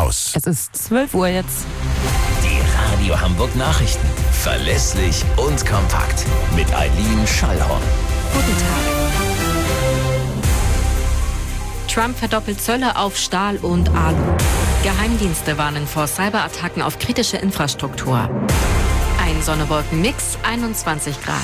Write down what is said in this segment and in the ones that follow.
aus. Es ist 12 Uhr jetzt. Die Radio Hamburg Nachrichten. Verlässlich und kompakt. Mit Eileen Schallhorn. Guten Tag. Trump verdoppelt Zölle auf Stahl und Alu. Geheimdienste warnen vor Cyberattacken auf kritische Infrastruktur. Ein Sonne-Wolken-Mix, 21 Grad.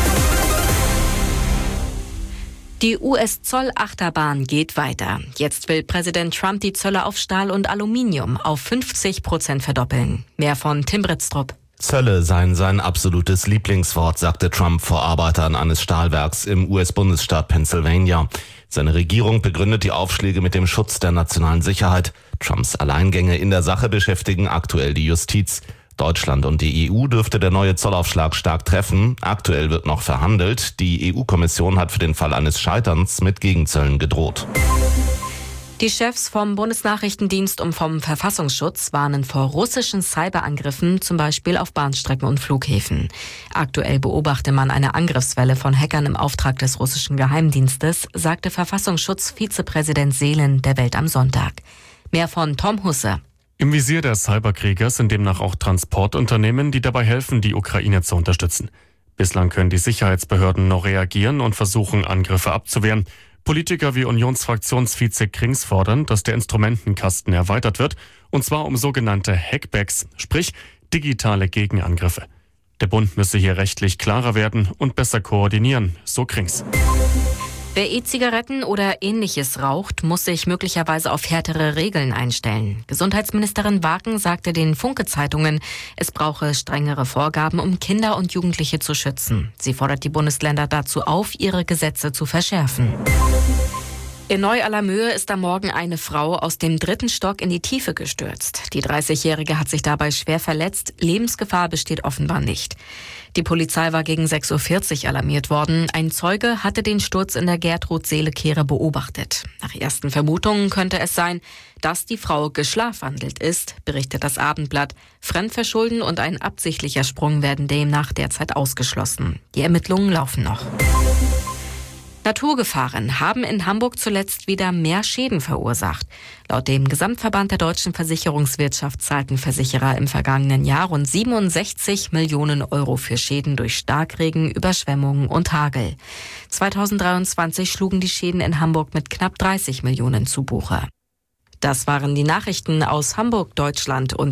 Die US-Zollachterbahn geht weiter. Jetzt will Präsident Trump die Zölle auf Stahl und Aluminium auf 50% verdoppeln. Mehr von Tim Britztrup. Zölle seien sein absolutes Lieblingswort, sagte Trump vor Arbeitern eines Stahlwerks im US-Bundesstaat Pennsylvania. Seine Regierung begründet die Aufschläge mit dem Schutz der nationalen Sicherheit. Trumps Alleingänge in der Sache beschäftigen aktuell die Justiz. Deutschland und die EU dürfte der neue Zollaufschlag stark treffen. Aktuell wird noch verhandelt. Die EU-Kommission hat für den Fall eines Scheiterns mit Gegenzöllen gedroht. Die Chefs vom Bundesnachrichtendienst und vom Verfassungsschutz warnen vor russischen Cyberangriffen, zum Beispiel auf Bahnstrecken und Flughäfen. Aktuell beobachte man eine Angriffswelle von Hackern im Auftrag des russischen Geheimdienstes, sagte Verfassungsschutzvizepräsident Seelen der Welt am Sonntag. Mehr von Tom Husse. Im Visier der Cyberkrieger sind demnach auch Transportunternehmen, die dabei helfen, die Ukraine zu unterstützen. Bislang können die Sicherheitsbehörden noch reagieren und versuchen, Angriffe abzuwehren. Politiker wie Unionsfraktionsvize Krings fordern, dass der Instrumentenkasten erweitert wird, und zwar um sogenannte Hackbacks, sprich digitale Gegenangriffe. Der Bund müsse hier rechtlich klarer werden und besser koordinieren, so Krings. Wer E-Zigaretten oder Ähnliches raucht, muss sich möglicherweise auf härtere Regeln einstellen. Gesundheitsministerin Wagen sagte den Funke-Zeitungen, es brauche strengere Vorgaben, um Kinder und Jugendliche zu schützen. Sie fordert die Bundesländer dazu auf, ihre Gesetze zu verschärfen. In Neu-Allermöhe ist am Morgen eine Frau aus dem 3. Stock in die Tiefe gestürzt. Die 30-Jährige hat sich dabei schwer verletzt. Lebensgefahr besteht offenbar nicht. Die Polizei war gegen 6.40 Uhr alarmiert worden. Ein Zeuge hatte den Sturz in der Gertrud-Seele-Kehre beobachtet. Nach ersten Vermutungen könnte es sein, dass die Frau geschlafwandelt ist, berichtet das Abendblatt. Fremdverschulden und ein absichtlicher Sprung werden demnach derzeit ausgeschlossen. Die Ermittlungen laufen noch. Naturgefahren haben in Hamburg zuletzt wieder mehr Schäden verursacht. Laut dem Gesamtverband der deutschen Versicherungswirtschaft zahlten Versicherer im vergangenen Jahr rund 67 Millionen Euro für Schäden durch Starkregen, Überschwemmungen und Hagel. 2023 schlugen die Schäden in Hamburg mit knapp 30 Millionen zu Buche. Das waren die Nachrichten aus Hamburg, Deutschland und